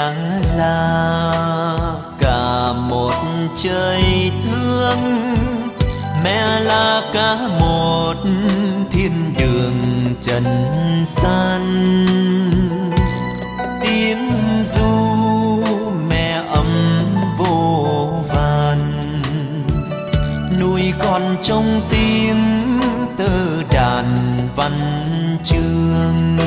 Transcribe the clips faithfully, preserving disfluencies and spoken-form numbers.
là cả một trời thương, mẹ là cả một thiên đường trần gian. Tiếng ru mẹ ấm vô vàn, nuôi con trong tiếng tơ đàn văn chương.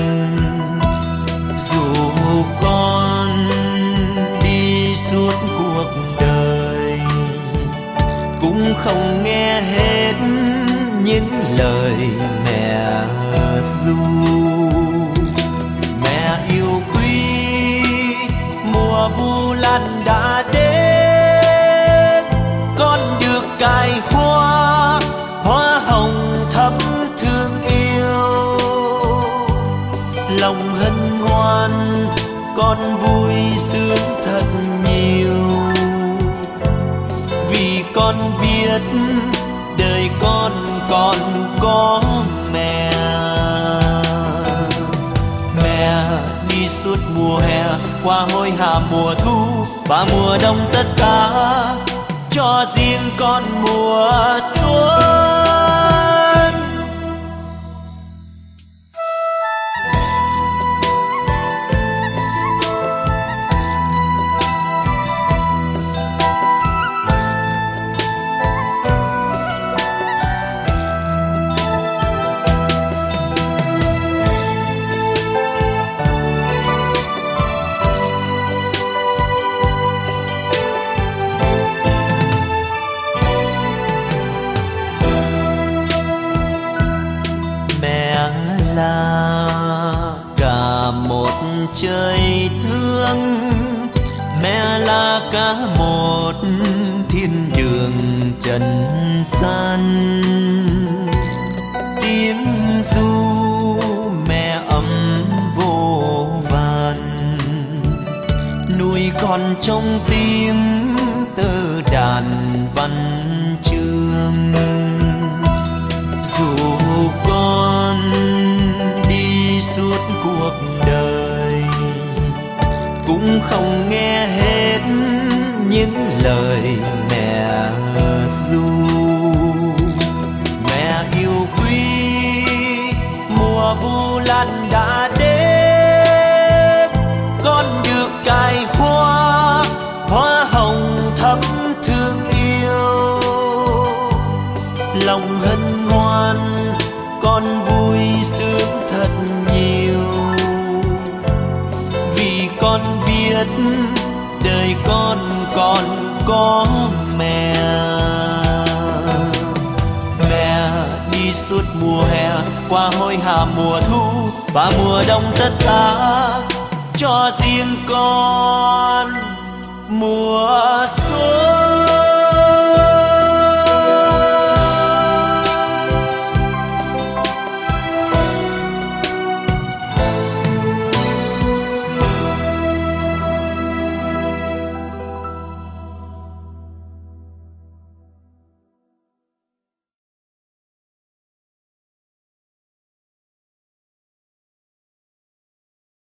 Dù con đi suốt cuộc đời cũng không nghe hết những lời mẹ ru. Mẹ yêu quý, mùa vu lan đã đến, con được cài hoa, hoa hồng thắm thương yêu. Lòng hân hoan con vui sướng thật nhiều, vì con biết đời con còn có mẹ. Mẹ đi suốt mùa hè, qua hôi hà mùa thu và mùa đông tất cả, cho riêng con mùa xuân. Là cả một trời thương, mẹ là cả một thiên đường trần gian. Tiếng ru mẹ ấm vô vàn, nuôi con trong tiếng tơ đàn văn chương. Dù con đi suốt cuộc đời cũng không nghe hết những lời mẹ ru. Mẹ yêu quý, mùa vu lan đã đến, con được cài hoa, hoa hồng thắm thương yêu. Lòng hân hoan con vui sướng thật nhiều, vì con biết đời con còn có mẹ. Mẹ đi suốt mùa hè, qua hôi hà mùa thu và mùa đông tất cả, cho riêng con mùa xuân.